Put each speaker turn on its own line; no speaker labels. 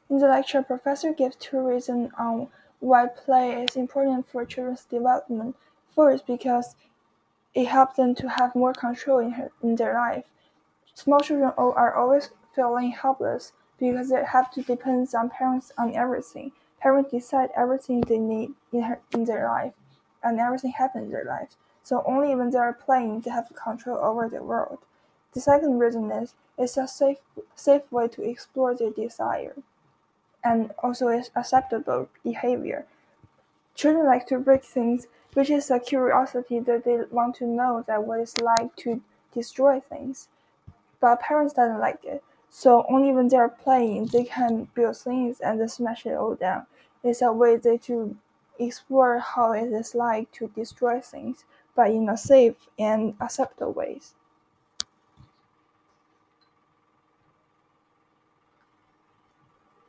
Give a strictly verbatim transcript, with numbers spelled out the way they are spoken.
In the lecture, Professor gives two reasons on why play is important for children's development. First, because it helps them to have more control in, her, in their life. Small children are always feeling helpless because they have to depend on parents on everything. Parents decide everything they need in, her, in their life, and everything happens in their life. So only when they are playing they have control over the world. The second reason is it's a safe, safe way to explore their desire, and also is acceptable behavior. Children like to break things, which is a curiosity that they want to know that what it's like to destroy things. But parents doesn't like it. So only when they're playing they can build things and then smash it all down. It's a way they to explore how it is like to destroy things, but in a safe and acceptable ways.